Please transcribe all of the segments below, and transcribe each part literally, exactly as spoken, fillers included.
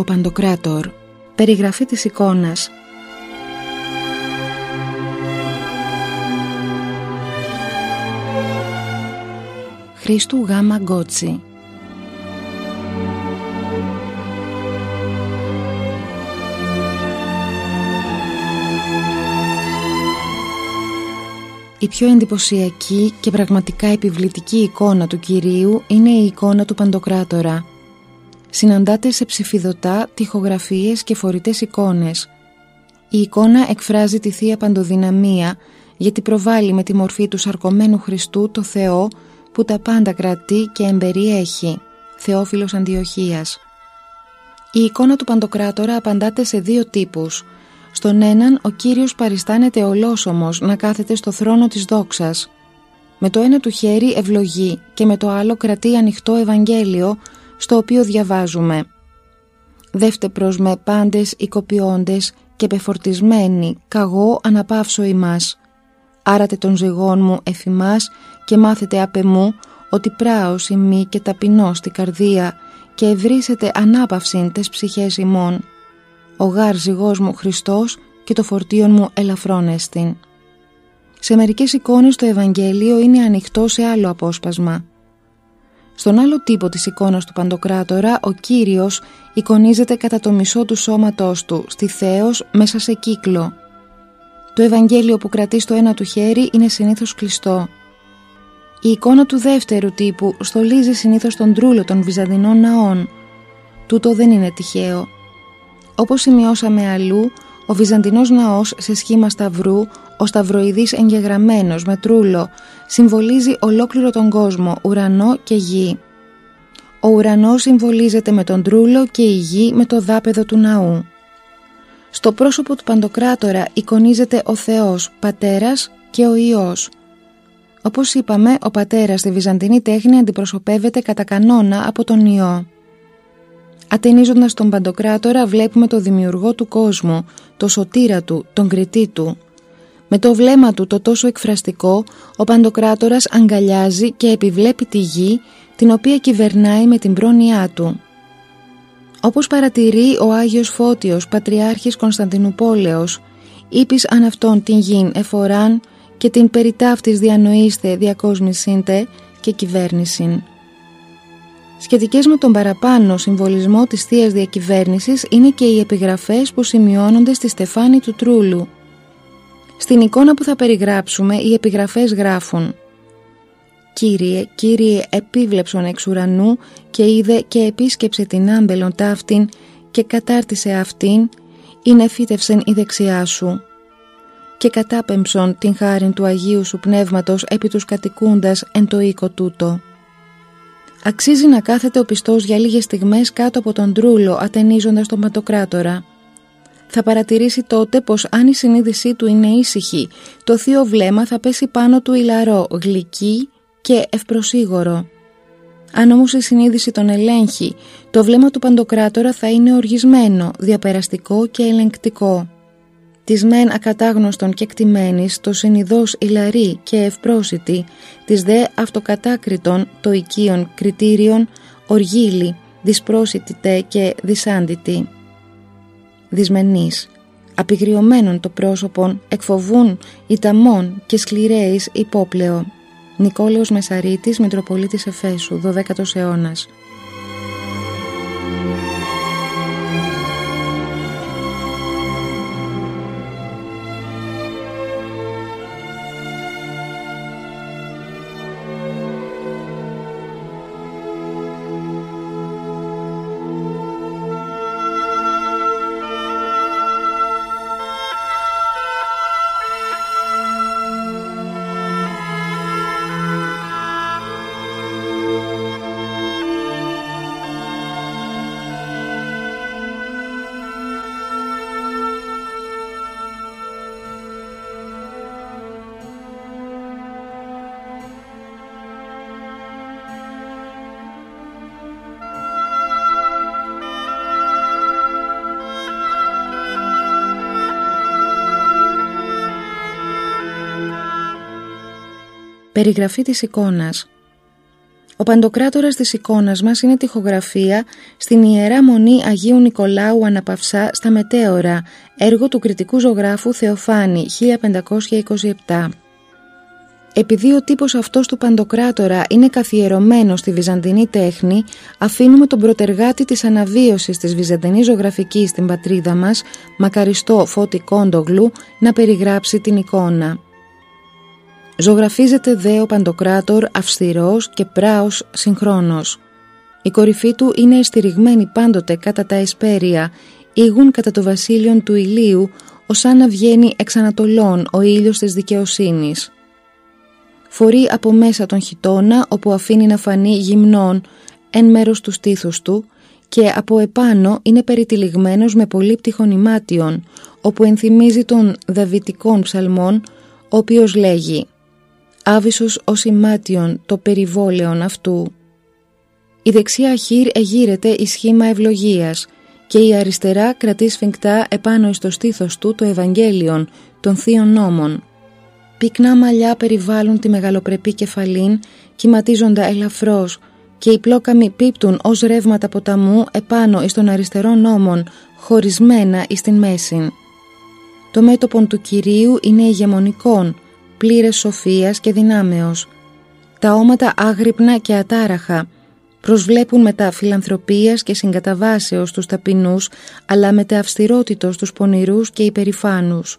ο Παντοκράτορ. Περιγραφή της εικόνας. Χρήστου Γάμα Γκότσι. Η πιο εντυπωσιακή και πραγματικά επιβλητική εικόνα του Κυρίου είναι η εικόνα του Παντοκράτορα. Συναντάται σε ψηφιδωτά, τοιχογραφίες και φορητές εικόνες. Η εικόνα εκφράζει τη Θεία Παντοδυναμία, γιατί προβάλλει με τη μορφή του σαρκωμένου Χριστού το Θεό που τα πάντα κρατεί και εμπεριέχει. Θεόφιλος Αντιοχίας. Η εικόνα του Παντοκράτορα απαντάται σε δύο τύπους. Στον έναν, ο Κύριος παριστάνεται ολόσωμος να κάθεται στο θρόνο της δόξας. Με το ένα του χέρι ευλογεί και με το άλλο κρατεί ανοιχτό Ευαγγέλιο, στο οποίο διαβάζουμε: «Δεύτε με πάντες οικοποιώντες και πεφορτισμένοι, καγώ αναπαύσω ημάς. Άρατε των ζυγών μου εφημάς και μάθετε απ' εμού ότι πράος ημί και ταπεινός στη καρδία και ευρύσετε ανάπαυσιν τες ψυχές ημών. Ο γάρ ζυγός μου Χριστός και το φορτίον μου ελαφρόν εστιν». Σε μερικές εικόνες το Ευαγγέλιο είναι ανοιχτό σε άλλο απόσπασμα. Στον άλλο τύπο της εικόνας του Παντοκράτορα, ο Κύριος εικονίζεται κατά το μισό του σώματός του, στη θέος μέσα σε κύκλο. Το Ευαγγέλιο που κρατεί στο ένα του χέρι είναι συνήθως κλειστό. Η εικόνα του δεύτερου τύπου στολίζει συνήθως τον τρούλο των Βυζαντινών ναών. Τούτο δεν είναι τυχαίο. Όπως σημειώσαμε αλλού, ο Βυζαντινός ναός σε σχήμα σταυρού, ο σταυροειδής εγγεγραμμένος με τρούλο, συμβολίζει ολόκληρο τον κόσμο, ουρανό και γη. Ο ουρανός συμβολίζεται με τον τρούλο και η γη με το δάπεδο του ναού. Στο πρόσωπο του Παντοκράτορα εικονίζεται ο Θεός, Πατέρας και ο Υιός. Όπως είπαμε, ο Πατέρας στη Βυζαντινή τέχνη αντιπροσωπεύεται κατά κανόνα από τον Υιό. Ατενίζοντας τον Παντοκράτορα βλέπουμε το δημιουργό του κόσμου, το σωτήρα του, τον κριτή του. Με το βλέμμα του το τόσο εκφραστικό, ο Παντοκράτορας αγκαλιάζει και επιβλέπει τη γη, την οποία κυβερνάει με την πρόνοιά του. Όπως παρατηρεί ο Άγιος Φώτιος, Πατριάρχης Κωνσταντινουπόλεως, «Είπεις αν αυτόν την γην εφοράν και την περί ταύτης διανοείστε διακόσμησίντε και κυβέρνησιν». Σχετικές με τον παραπάνω συμβολισμό της Θείας Διακυβέρνησης είναι και οι επιγραφές που σημειώνονται στη στεφάνη του τρούλου. Στην εικόνα που θα περιγράψουμε, οι επιγραφές γράφουν: «Κύριε, Κύριε, επίβλεψον εξ ουρανού και είδε και επίσκεψε την άμπελον ταύτην και κατάρτισε αυτήν, είναι φύτευσεν η δεξιά σου. Και κατάπεμψον την χάριν του Αγίου σου Πνεύματος επί τους κατοικούντας εν το οίκο τούτο». Αξίζει να κάθεται ο πιστός για λίγες στιγμές κάτω από τον τρούλο, ατενίζοντας τον Παντοκράτορα. Θα παρατηρήσει τότε πως αν η συνείδησή του είναι ήσυχη, το θείο βλέμμα θα πέσει πάνω του ηλαρό, γλυκύ και ευπροσίγορο. Αν όμως η συνείδηση τον ελέγχει, το βλέμμα του Παντοκράτορα θα είναι οργισμένο, διαπεραστικό και ελεγκτικό. Της μεν ακατάγνωστον και εκτιμένης, το συνειδώς ηλαρή και ευπρόσιτη, της δε αυτοκατάκριτον το οικείον κριτήριον, οργίλη, δυσπρόσιτη τε και δυσάντητη. Δυσμενής, απειγριωμένον το πρόσωπον, εκφοβούν ηταμών και σκληρέης υπόπλεο. Νικόλαος Μεσαρίτης, Μητροπολίτης Εφέσου, δωδέκατος αιώνας. Περιγραφή της εικόνας. Ο Παντοκράτορας της εικόνας μας είναι τοιχογραφία στην Ιερά Μονή Αγίου Νικολάου Αναπαυσά στα Μετέωρα, έργο του κριτικού ζωγράφου Θεοφάνη χίλια πεντακόσια είκοσι επτά. Επειδή ο τύπος αυτός του Παντοκράτορα είναι καθιερωμένος στη βυζαντινή τέχνη, αφήνουμε τον προτεργάτη της αναβίωσης της βυζαντινής ζωγραφικής στην πατρίδα μας, μακαριστό Φώτη Κόντογλου, να περιγράψει την εικόνα. Ζωγραφίζεται δε ο Παντοκράτορ αυστηρός και πράος συγχρόνως. Η κορυφή του είναι εστηριγμένη πάντοτε κατά τα εσπέρια, ήγουν κατά το βασίλειον του ηλίου, ως αν να βγαίνει εξ ανατολών ο ήλιος της δικαιοσύνης. Φορεί από μέσα τον χιτώνα, όπου αφήνει να φανεί γυμνών εν μέρος του στήθους του, και από επάνω είναι περιτυλιγμένος με πολύπτυχων ημάτιων, όπου ενθυμίζει των δαβητικών ψαλμών, ο οποίος λέγει «Άβυσος ως ημάτιον το περιβόλαιον αυτού». Η δεξιά χείρ εγείρεται εις σχήμα ευλογίας και η αριστερά κρατεί σφιγκτά επάνω εις το στήθος του το Ευαγγέλιον των Θείων Νόμων. Πυκνά μαλλιά περιβάλλουν τη μεγαλοπρεπή κεφαλήν, κυματίζοντα ελαφρώς, και οι πλόκαμοι πίπτουν ως ρεύματα ποταμού επάνω εις των αριστερών νόμων, χωρισμένα εις την μέσην. Το μέτωπον του Κυρίου είναι ηγεμονικόν, πλήρες σοφίας και δυνάμεως. Τα όματα άγρυπνα και ατάραχα προσβλέπουν μετά φιλανθρωπίας και συγκαταβάσεως τους ταπεινούς, αλλά μετα αυστηρότητος τους πονηρούς και υπερηφάνους.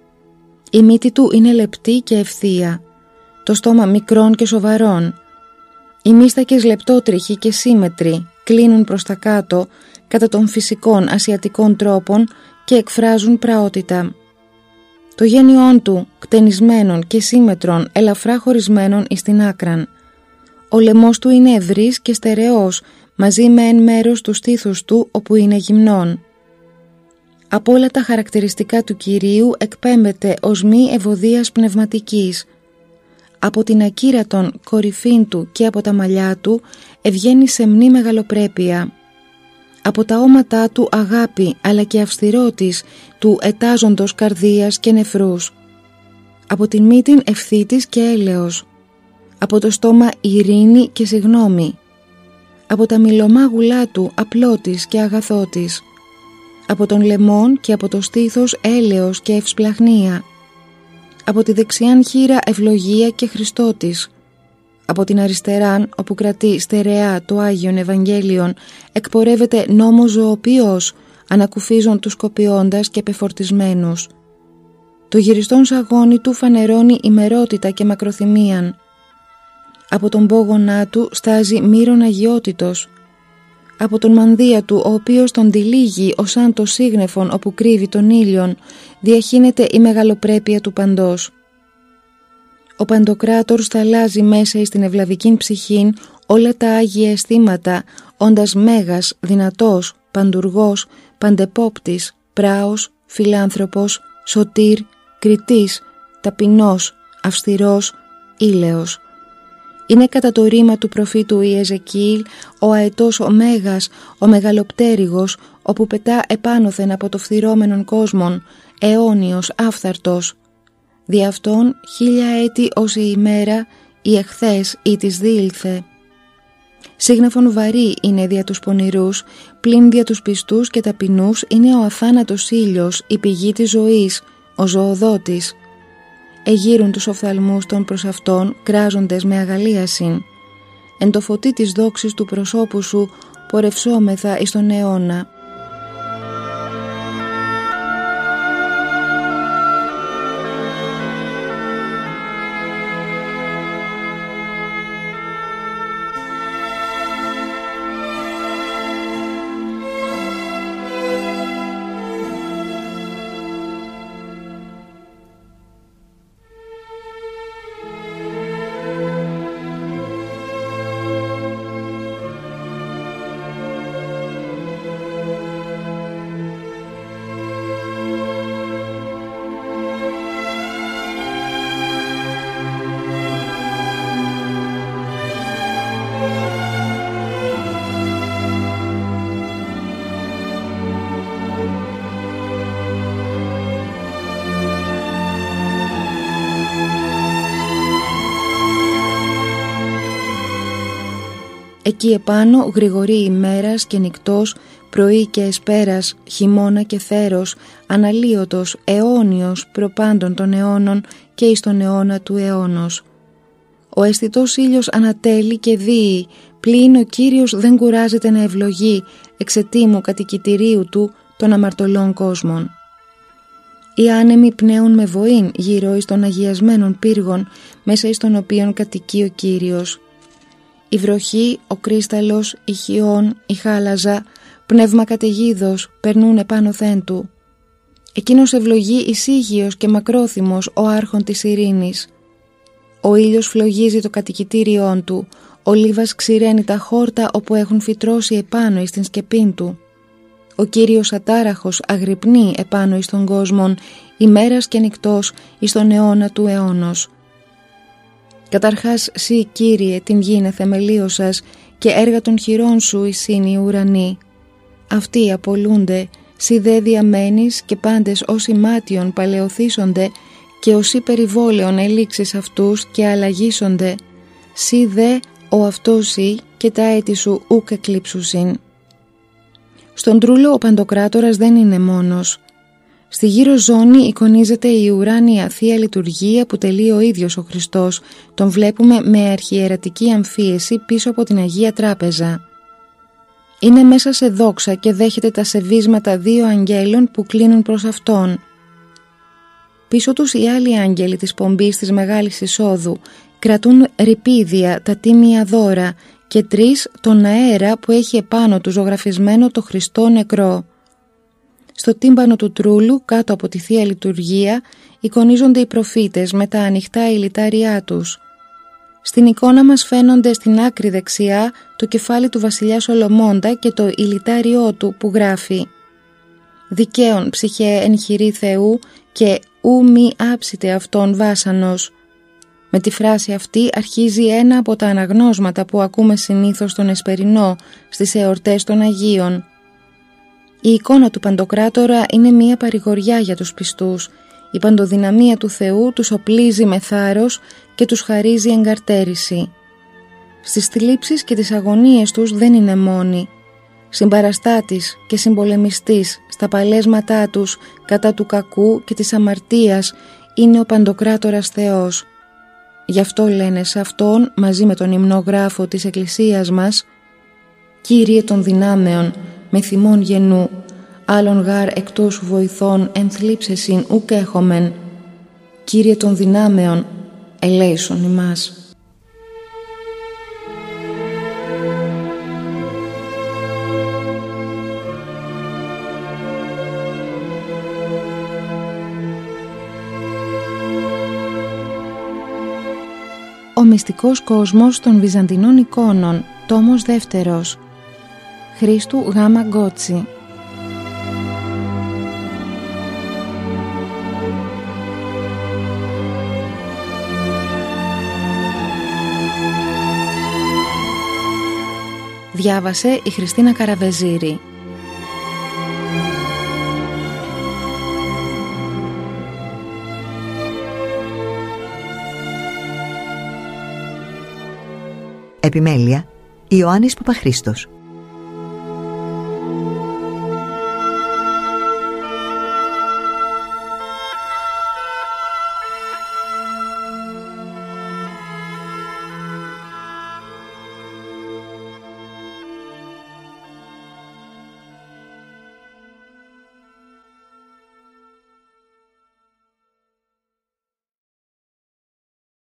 Η μύτη του είναι λεπτή και ευθεία, το στόμα μικρόν και σοβαρόν. Οι μύστακες λεπτότριχοι και σύμμετροι κλείνουν προς τα κάτω κατά των φυσικών ασιατικών τρόπων και εκφράζουν πραότητα. Το γένιόν του, κτενισμένων και σύμμετρων, ελαφρά χωρισμένων εις την άκραν. Ο λαιμός του είναι ευρύς και στερεός, μαζί με εν μέρος του στήθους του, όπου είναι γυμνών. Από όλα τα χαρακτηριστικά του Κυρίου εκπέμπεται ως μη ευωδίας πνευματικής. Από την ακύρατον κορυφήν του και από τα μαλλιά του ευγαίνει σεμνή μεγαλοπρέπεια. Από τα όματά του αγάπη, αλλά και αυστηρότης του ετάζοντος καρδίας και νεφρούς. Από την μύτην ευθύτης και έλεος. Από το στόμα ειρήνη και συγνώμη. Από τα μιλωμά γουλά του απλότης και αγαθότης. Από τον λαιμόν και από το στήθος έλεος και ευσπλαχνία. Από τη δεξιάν χείρα ευλογία και Χριστότης. Από την αριστεράν, όπου κρατεί στερεά το Άγιον Ευαγγέλιον, εκπορεύεται νόμος ζωοποιός, ανακουφίζον τους κοπιώντας και πεφορτισμένους. Το γυριστόν σαγόνι του φανερώνει ημερότητα και μακροθυμίαν. Από τον πόγονά του στάζει μύρον αγιότητος. Από τον μανδύα του, ο οποίος τον τυλίγει ως αν το σύγνεφον όπου κρύβει τον ήλιον, διαχύνεται η μεγαλοπρέπεια του παντός. Ο Παντοκράτορ σταλάζει μέσα εις την ευλαβικήν ψυχήν όλα τα άγια αισθήματα, όντας μέγας, δυνατός, παντουργός, παντεπόπτης, πράος, φιλάνθρωπος, σωτήρ, κριτής, ταπεινός, αυστηρός, ήλαιος. Είναι κατά το ρήμα του προφήτου Ιεζεκίηλ ο αετός ο Μέγας, ο μεγαλοπτέρυγος, όπου πετά επάνωθεν από το φθυρώμενον κόσμον, αιώνιος, άφθαρτος. Δι' αυτόν χίλια έτη ως η ημέρα, η εχθές ή της διήλθε. Σύγνεφον βαρύ είναι δια τους πονηρούς, πλην δια τους πιστούς και ταπεινούς είναι ο αθάνατος ήλιος, η πηγή της ζωής, ο ζωοδότης. Εγείρουν τους οφθαλμούς των προς αυτόν, κράζοντες με αγαλίασιν. Εν το φωτί της δόξης του προσώπου σου, πορευσόμεθα εις τον αιώνα. Εκεί επάνω γρηγορεί ημέρας και νυκτός, πρωί και εσπέρας, χειμώνα και θέρος, αναλύωτος, αιώνιος, προπάντων των αιώνων και εις τον αιώνα του αιώνος. Ο αισθητός ήλιος ανατέλει και δίει, πλην ο Κύριος δεν κουράζεται να ευλογεί, εξαιτήμου κατοικητηρίου του των αμαρτωλών κόσμων. Οι άνεμοι πνέουν με βοήν γύρω εις των αγιασμένων πύργων, μέσα εις των οποίων κατοικεί ο Κύριος. Η βροχή, ο κρίσταλος, η χιόν, η χάλαζα, πνεύμα καταιγίδος, περνούν επάνω θεν του. Εκείνος ευλογεί εισήγιος και μακρόθυμος ο άρχον της ειρήνης. Ο ήλιος φλογίζει το κατοικητήριόν του, ο λίβας ξηραίνει τα χόρτα όπου έχουν φυτρώσει επάνω εις την σκεπήν του. Ο Κύριος ατάραχος αγρυπνεί επάνω εις τον κόσμον, ημέρας και νυκτός εις τον αιώνα του αιώνος. Καταρχάς σύ, Κύριε, την γήνε θεμελίωσας και έργα των χειρών σου εισήν οι ουρανοί. Αυτοί απολούνται, σύ δε διαμένεις και πάντες όσοι μάτιον παλαιοθήσονται και όσοι περιβόλαιον ελήξεις αυτούς και αλλαγήσονται, σύ δε ο αυτός σύ και τα έτη σου ουκ εκλείψουσιν. Στον τρούλο ο Παντοκράτορας δεν είναι μόνος. Στη γύρω ζώνη εικονίζεται η ουράνια Θεία Λειτουργία που τελεί ο ίδιος ο Χριστός. Τον βλέπουμε με αρχιερατική αμφίεση πίσω από την Αγία Τράπεζα. Είναι μέσα σε δόξα και δέχεται τα σεβίσματα δύο αγγέλων που κλείνουν προς Αυτόν. Πίσω τους οι άλλοι άγγελοι της πομπής της Μεγάλης Εισόδου κρατούν ρηπίδια, τα τίμια δώρα και τρεις τον αέρα που έχει επάνω του ζωγραφισμένο το Χριστό νεκρό. Στο τύμπανο του τρούλου, κάτω από τη Θεία Λειτουργία, εικονίζονται οι προφήτες με τα ανοιχτά ηλιτάριά τους. Στην εικόνα μας φαίνονται στην άκρη δεξιά το κεφάλι του βασιλιά Σολομώντα και το ηλιτάριό του που γράφει «Δικαίων ψυχέ εν χειρή Θεού και ου μη άψητε αυτόν βάσανος». Με τη φράση αυτή αρχίζει ένα από τα αναγνώσματα που ακούμε συνήθως τον Εσπερινό στις εορτές των Αγίων. Η εικόνα του Παντοκράτορα είναι μία παρηγοριά για τους πιστούς. Η παντοδυναμία του Θεού τους οπλίζει με θάρρος και τους χαρίζει εγκαρτέρηση. Στις θλίψεις και τις αγωνίες τους δεν είναι μόνοι. Συμπαραστάτης και συμπολεμιστής στα παλέσματά τους κατά του κακού και της αμαρτίας είναι ο Παντοκράτορας Θεός. Γι' αυτό λένε σε Αυτόν μαζί με τον υμνογράφο της Εκκλησίας μας «Κύριε των δυνάμεων, με θυμών γενού, άλλον γάρ εκτός σου βοηθών εν θλίψεσιν ουκ έχομεν. Κύριε των δυνάμεων, ελέησον ημάς». Ο μυστικός κόσμος των Βυζαντινών εικόνων, τόμος δεύτερος, Χρήστου Γάμα Γκότσι. Διάβασε η Χριστίνα Καραβεζήρη. Επιμέλεια Ιωάννης Παπαχρήστος.